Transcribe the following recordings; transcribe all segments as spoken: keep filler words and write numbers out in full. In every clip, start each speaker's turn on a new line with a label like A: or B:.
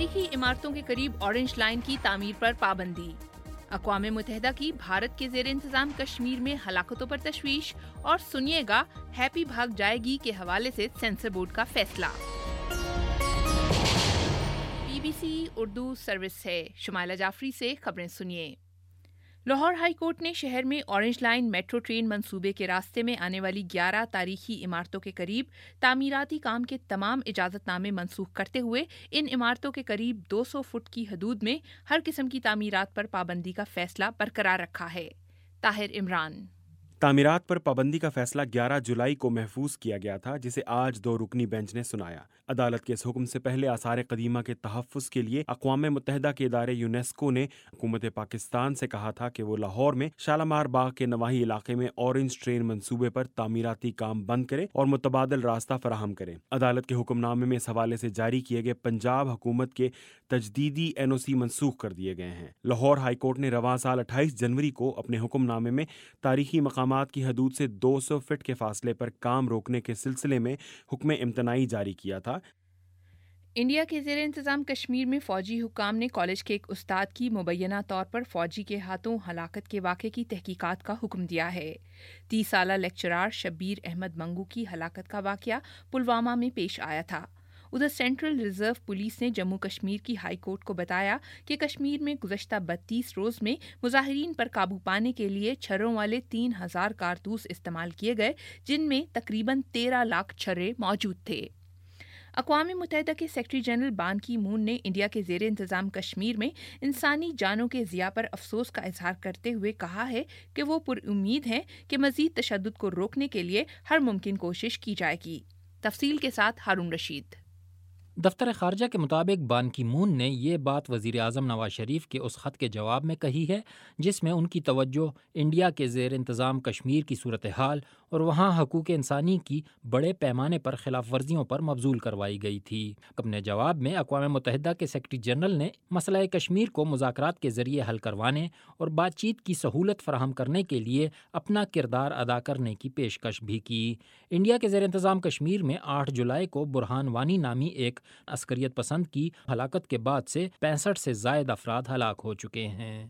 A: تاریخی عمارتوں کے قریب اورنج لائن کی تعمیر پر پابندی۔ اقوام متحدہ کی بھارت کے زیر انتظام کشمیر میں ہلاکتوں پر تشویش، اور سنیے گا ہیپی بھاگ جائے گی کے حوالے سے سینسر بورڈ کا فیصلہ۔ B B C Urdu service ہے، شمائلہ جعفری سے خبریں سنیے۔ لاہور ہائی کورٹ نے شہر میں اورنج لائن میٹرو ٹرین منصوبے کے راستے میں آنے والی گیارہ تاریخی عمارتوں کے قریب تعمیراتی کام کے تمام اجازت نامے منسوخ کرتے ہوئے ان عمارتوں کے قریب دو سو فٹ کی حدود میں ہر قسم کی تعمیرات پر پابندی کا فیصلہ برقرار رکھا ہے۔ طاہر عمران۔
B: تعمیرات پر پابندی کا فیصلہ گیارہ جولائی کو محفوظ کیا گیا تھا، جسے آج دو رکنی بینچ نے سنایا۔ عدالت کے اس حکم سے پہلے آثار قدیمہ کے تحفظ کے لیے اقوام متحدہ کے ادارے یونیسکو نے حکومت پاکستان سے کہا تھا کہ وہ لاہور میں شالامار باغ کے نواحی علاقے میں اورنج ٹرین منصوبے پر تعمیراتی کام بند کرے اور متبادل راستہ فراہم کرے۔ عدالت کے حکم نامے میں اس حوالے سے جاری کیے گئے پنجاب حکومت کے تجدیدی این او سی منسوخ کر دیے گئے ہیں۔ لاہور ہائی کورٹ نے رواں سال اٹھائیس جنوری کو اپنے حکم نامے میں تاریخی مقامات کی حدود سے دو سو فٹ کے فاصلے پر کام روکنے کے سلسلے میں حکم امتناعی جاری کیا تھا۔
A: انڈیا کے زیر انتظام کشمیر میں فوجی حکام نے کالج کے ایک استاد کی مبینہ طور پر فوجی کے ہاتھوں ہلاکت کے واقعے کی تحقیقات کا حکم دیا ہے۔ تیس سالہ لیکچرار شبیر احمد منگو کی ہلاکت کا واقعہ پلوامہ میں پیش آیا تھا۔ ادھر سینٹرل ریزرو پولیس نے جموں کشمیر کی ہائی کورٹ کو بتایا کہ کشمیر میں گزشتہ بتیس روز میں مظاہرین پر قابو پانے کے لیے چھروں والے تین ہزار کارتوس استعمال کیے گئے، جن میں تقریباً تیرہ لاکھ چھرے موجود تھے۔ اقوام متحدہ کے سیکرٹری جنرل بان کی مون نے انڈیا کے زیر انتظام کشمیر میں انسانی جانوں کے ضیاع پر افسوس کا اظہار کرتے ہوئے کہا ہے کہ وہ پر امید ہیں کہ مزید تشدد کو روکنے کے لیے ہر ممکن کوشش کی جائے گی۔ تفصیل کے ساتھ ہارون رشید۔
C: دفتر خارجہ کے مطابق بان کی مون نے یہ بات وزیر اعظم نواز شریف کے اس خط کے جواب میں کہی ہے جس میں ان کی توجہ انڈیا کے زیر انتظام کشمیر کی صورتحال اور وہاں حقوق انسانی کی بڑے پیمانے پر خلاف ورزیوں پر مبذول کروائی گئی تھی۔ اپنے جواب میں اقوام متحدہ کے سیکرٹری جنرل نے مسئلہ کشمیر کو مذاکرات کے ذریعے حل کروانے اور بات چیت کی سہولت فراہم کرنے کے لیے اپنا کردار ادا کرنے کی پیشکش بھی کی۔ انڈیا کے زیر انتظام کشمیر میں آٹھ جولائی کو برہان وانی نامی ایک عسکریت پسند کی ہلاکت کے بعد سے پینسٹھ سے زائد افراد ہلاک ہو چکے ہیں۔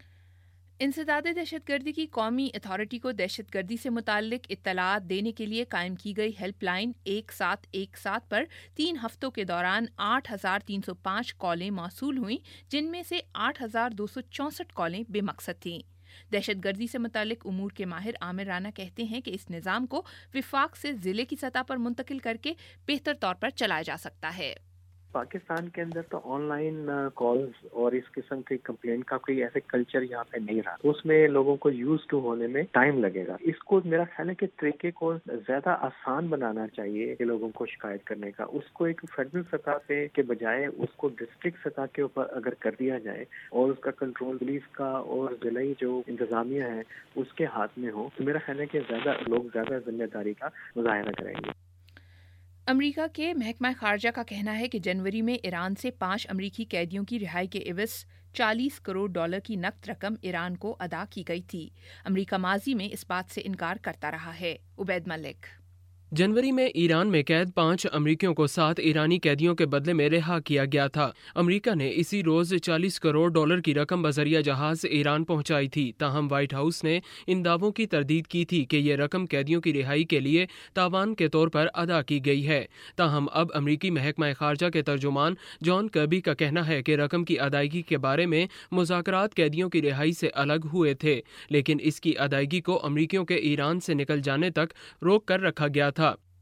A: انسداد دہشت گردی کی قومی اتھارٹی کو دہشت گردی سے متعلق اطلاعات دینے کے لیے قائم کی گئی ہیلپ لائن ایک سات ایک سات پر تین ہفتوں کے دوران آٹھ ہزار تین سو پانچ کالیں موصول ہوئیں، جن میں سے آٹھ ہزار دو سو چونسٹھ کالیں بے مقصد تھیں۔ دہشت گردی سے متعلق امور کے ماہر عامر رانا کہتے ہیں کہ اس نظام کو وفاق سے ضلع کی سطح پر منتقل کر کے بہتر طور پر چلایا جا سکتا ہے۔
D: پاکستان کے اندر تو آن لائن کالز اور اس قسم کی کمپلینٹ کا کوئی ایسے کلچر یہاں پہ نہیں رہا، اس میں لوگوں کو یوز ٹو ہونے میں ٹائم لگے گا۔ اس کو میرا خیال ہے کہ طریقے کو زیادہ آسان بنانا چاہیے کہ لوگوں کو شکایت کرنے کا، اس کو ایک فیڈرل سطح پہ کے بجائے اس کو ڈسٹرکٹ سطح کے اوپر اگر کر دیا جائے اور اس کا کنٹرول پولیس کا اور ضلعی جو انتظامیہ ہے اس کے ہاتھ میں ہو، تو میرا خیال ہے کہ زیادہ لوگ زیادہ ذمہ داری کا مظاہرہ کریں گے۔
A: امریکہ کے محکمہ خارجہ کا کہنا ہے کہ جنوری میں ایران سے پانچ امریکی قیدیوں کی رہائی کے عوض چالیس کروڑ ڈالر کی نقد رقم ایران کو ادا کی گئی تھی۔ امریکہ ماضی میں اس بات سے انکار کرتا رہا ہے۔ عبید ملک۔
E: جنوری میں ایران میں قید پانچ امریکیوں کو سات ایرانی قیدیوں کے بدلے میں رہا کیا گیا تھا۔ امریکہ نے اسی روز چالیس کروڑ ڈالر کی رقم بذریعہ جہاز ایران پہنچائی تھی، تاہم وائٹ ہاؤس نے ان دعووں کی تردید کی تھی کہ یہ رقم قیدیوں کی رہائی کے لیے تاوان کے طور پر ادا کی گئی ہے۔ تاہم اب امریکی محکمہ خارجہ کے ترجمان جان کربی کا کہنا ہے کہ رقم کی ادائیگی کے بارے میں مذاکرات قیدیوں کی رہائی سے الگ ہوئے تھے، لیکن اس کی ادائیگی کو امریکیوں کے ایران سے نکل جانے تک روک کر رکھا گیا تھا۔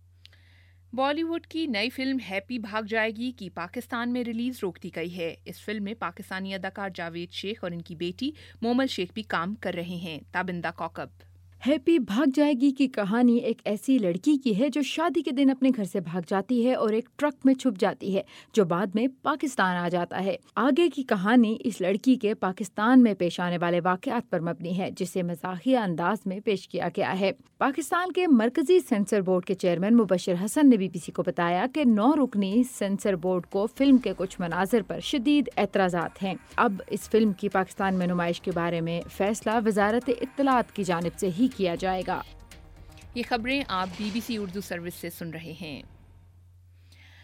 A: بالی ووڈ کی نئی فلم ہیپی بھاگ جائے گی کی پاکستان میں ریلیز روک دی گئی ہے۔ اس فلم میں پاکستانی اداکار جاوید شیخ اور ان کی بیٹی مومل شیخ بھی کام کر رہے ہیں۔ تابندہ کوکب۔
F: ہیپی بھاگ جائے گی کی کہانی ایک ایسی لڑکی کی ہے جو شادی کے دن اپنے گھر سے بھاگ جاتی ہے اور ایک ٹرک میں چھپ جاتی ہے جو بعد میں پاکستان آ جاتا ہے۔ آگے کی کہانی اس لڑکی کے پاکستان میں پیش آنے والے واقعات پر مبنی ہے، جسے مزاحیہ انداز میں پیش کیا گیا ہے۔ پاکستان کے مرکزی سینسر بورڈ کے چیئرمین مبشر حسن نے بی بی سی کو بتایا کہ نو رکنی سینسر بورڈ کو فلم کے کچھ مناظر پر شدید اعتراضات ہیں۔ اب اس فلم کی پاکستان میں نمائش کے بارے میں فیصلہ وزارت اطلاعات کی جانب سے ہی کیا جائے گا۔
A: یہ خبریں آپ B B C Urdu service سے سن رہے ہیں۔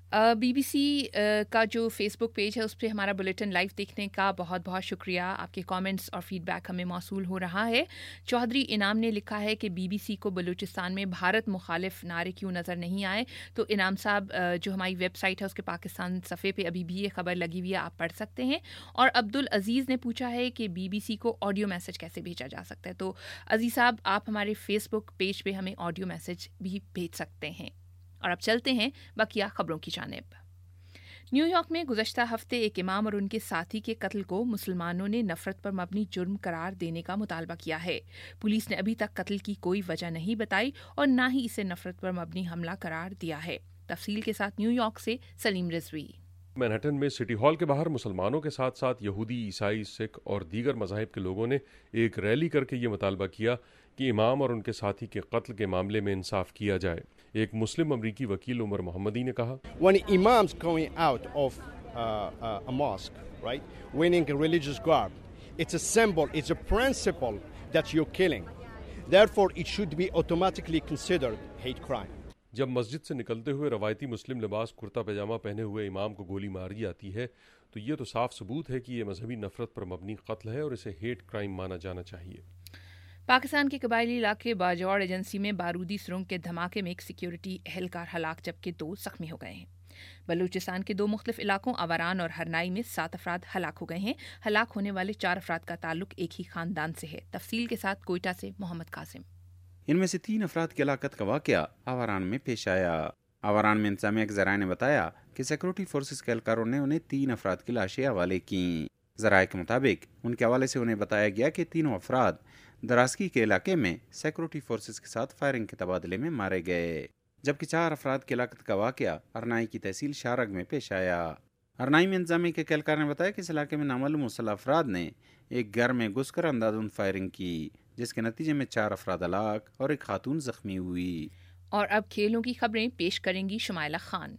A: बी बी सी का जो फेसबुक पेज है उस पर हमारा बुलेटिन लाइव देखने का बहुत बहुत शुक्रिया। आपके कमेंट्स और फीडबैक हमें मौसूल हो रहा है। चौधरी इनाम ने लिखा है कि बी बी सी को बलूचिस्तान में भारत मुखालिफ नारे क्यों नज़र नहीं आए। तो इनाम साहब, जो हमारी वेबसाइट है उसके पाकिस्तान सफ़े पे अभी भी ये खबर लगी हुई है, आप पढ़ सकते हैं। और अब्दुल अजीज़ ने पूछा है कि बी बी सी को ऑडियो मैसेज कैसे भेजा जा सकता है। तो अजीज़ साहब, आप हमारे फेसबुक पेज पे हमें ऑडियो मैसेज भी भेज सकते हैं। और अब चलते हैं बकिया खबरों की जानिब। न्यूयॉर्क में गुज़श्ता हफ्ते एक इमाम और उनके साथी के कत्ल को मुसलमानों ने नफरत पर मबनी जुर्म करार देने का मुतालबा किया है। पुलिस ने अभी तक कत्ल की कोई वजह नहीं बताई और ना ही इसे नफरत पर मबनी हमला करार दिया है। तफसील के साथ न्यूयॉर्क से सलीम रिजवी।
G: मैनहट्टन में सिटी हॉल के बाहर मुसलमानों के साथ साथ यहूदी, ईसाई, सिख और दीगर मज़ाहिब के लोगों ने एक रैली करके ये मुतालबा किया कि इमाम और उनके साथी के कत्ल के मामले में इंसाफ किया जाए। एक मुस्लिम अमरीकी वकील उमर मोहम्मदी ने कहा,
H: When imams going out of uh, uh, a mosque, right, wearing a religious garb, it's a symbol, it's a principle that you're killing. Therefore, it should be automatically considered hate crime.
G: जब मस्जिद से निकलते हुए रवायती मुस्लिम लिबास कुर्ता पैजामा पहने हुए इमाम को गोली मारी जाती है तो ये तो साफ सबूत है कि ये मजहबी नफरत पर मबनी कत्ल है और इसे हेट क्राइम माना जाना चाहिए।
A: पाकिस्तान के कबायली इलाके बाजौड़ एजेंसी में बारूदी सुरंग के धमाके में एक सिक्योरिटी एहलकार हलाक जबकि दो जख्मी हो गए हैं। बलूचिस्तान के दो मुख्तलिफ इलाकों अवारान और हरनाई में सात अफराद हलाक हो गए हैं। हलाक होने वाले चार अफराद का ताल्लुक एक ही खानदान से है। तफसील के साथ कोयटा से मोहम्मद कासिम।
I: इनमें से तीन अफराद की हलाकत का वाकया आवारान में पेश आया। आवारान में इंतजामिया के ज़राए ने बताया कि सिक्योरिटी फोर्सेस के एहलकारों ने उन्हें तीन अफराद की लाशें हवाले की। ज़राए के मुताबिक उनके हवाले से उन्हें बताया गया कि तीनों अफराद दराजगी के इलाके में सिक्योरिटी फोर्सेस के साथ फायरिंग के तबादले में मारे गए, जबकि चार अफराद की हलाकत का वाकया अरनाई की तहसील शारग में पेश आया। अरनाई में इंतजामिया के एहलकार ने बताया कि इस इलाके में नामालूम मुसल्लह अफराद ने एक घर में घुसकर अंधाधुंध फायरिंग की, जिसके नतीजे में चार अफराद हलाक और एक खातून जख्मी हुई।
A: और अब खेलों की खबरें पेश करेंगी शुमाइला खान।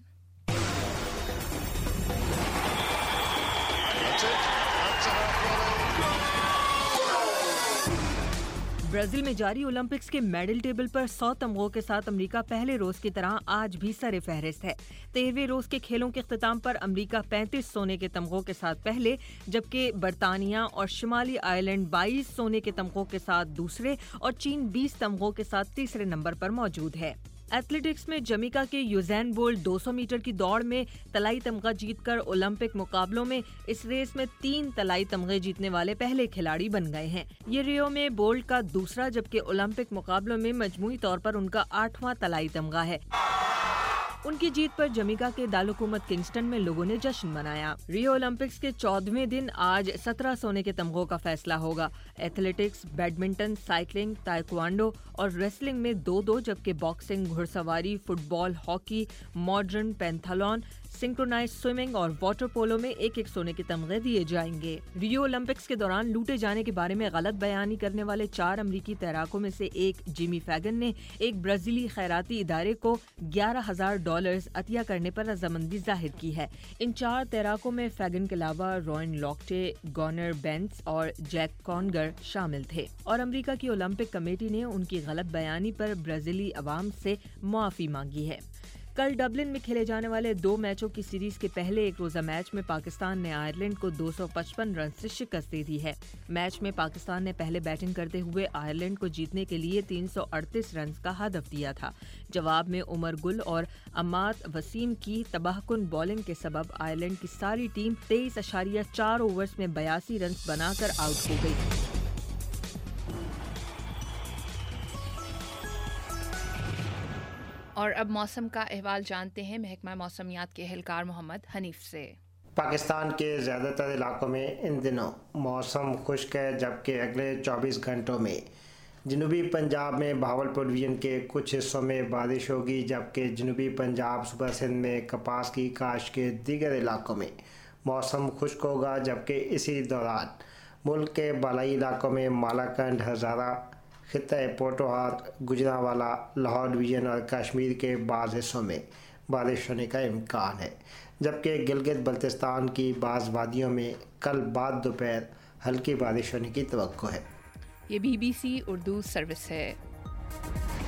J: ब्राजील में जारी ओलंपिक्स के मेडल टेबल पर सौ तमगों के साथ अमेरिका पहले रोज की तरह आज भी सरे फहरिस्त है। तेरहवें रोज के खेलों के अख्तिताम पर अमेरिका पैंतीस सोने के तमगों के साथ पहले, जबकि बरतानिया और शिमाली आयरलैंड बाईस सोने के तमगों के साथ दूसरे और चीन बीस तमगों के साथ तीसरे नंबर पर मौजूद है। एथलेटिक्स में जमीका के यूजैन बोल्ट दो सौ मीटर की दौड़ में तलाई तमगा जीतकर ओलंपिक मुकाबलों में इस रेस में तीन तलाई तमगे जीतने वाले पहले खिलाड़ी बन गए हैं। ये रियो में बोल्ट का दूसरा जबकि ओलंपिक मुकाबलों में मजमूई तौर पर उनका आठवां तलाई तमगा है। उनकी जीत पर जमीका के दारुलहुकूमत किंगस्टन में लोगों ने जश्न मनाया। रियो ओलंपिक्स के चौदहवें दिन आज सत्रह सोने के तमगों का फैसला होगा। एथलेटिक्स, बैडमिंटन, साइकिलिंग, ताइक्वांडो और रेसलिंग में दो दो, जबकि बॉक्सिंग, घुड़सवारी, football, hockey, modern, pentathlon, synchronised swimming और वाटर पोलो में एक एक सोने के तमगे दिए जाएंगे। रियो ओलंपिक्स के दौरान लूटे जाने के बारे में गलत बयानी करने वाले चार अमरीकी तैराकों में से एक जिमी फैगन ने एक ब्राजीली खैराती इदारे को ग्यारह हजार डॉलर्स अतिया करने पर रजामंदी जाहिर की है। इन चार तैराकों में फैगन के अलावा रॉयन लॉक्टे, गॉनर बेंस और जैक कॉनगर शामिल थे और अमेरिका की ओलंपिक कमेटी ने उनकी गलत बयानी पर ब्राजीली अवाम से मुआफी मांगी है। कल डबलिन में खेले जाने वाले दो मैचों की सीरीज के पहले एक रोजा मैच में पाकिस्तान ने आयरलैंड को दो सौ पचपन रन से शिकस्त दे दी है। मैच में पाकिस्तान ने पहले बैटिंग करते हुए आयरलैंड को जीतने के लिए तीन सौ अड़तीस रन का हदफ दिया था। जवाब में उमर गुल और अमात वसीम की तबाहकुन बॉलिंग के सबब आयरलैंड की सारी टीम तेईस अशारिया चार ओवर्स में बयासी रन बनाकर आउट हो गई।
A: और अब मौसम का अहवाल जानते हैं महकमा मौसमियात के एहलकार मोहम्मद हनीफ से।
K: पाकिस्तान के ज़्यादातर इलाकों में इन दिनों मौसम खुश्क है, जबकि अगले चौबीस घंटों में जनूबी पंजाब में बहावलपुर डिवीजन के कुछ हिस्सों में बारिश होगी, जबकि जनूबी पंजाब सूबा सिंध में कपास की काश्त के दीगर इलाकों में मौसम खुश्क होगा, जबकि इसी दौरान मुल्क के बालाई इलाकों में मालाकंड, हज़ारा, खित्ता पोटोहार, गुजरांवाला, लाहौर डिवीज़न और कश्मीर के बाज़ हिस्सों में बारिश होने का इम्कान है, जबकि गिलगित बल्तिस्तान की बाज़ वादियों में कल बाद दोपहर हल्की बारिश होने की तवक्को है।
A: ये B B C Urdu service है।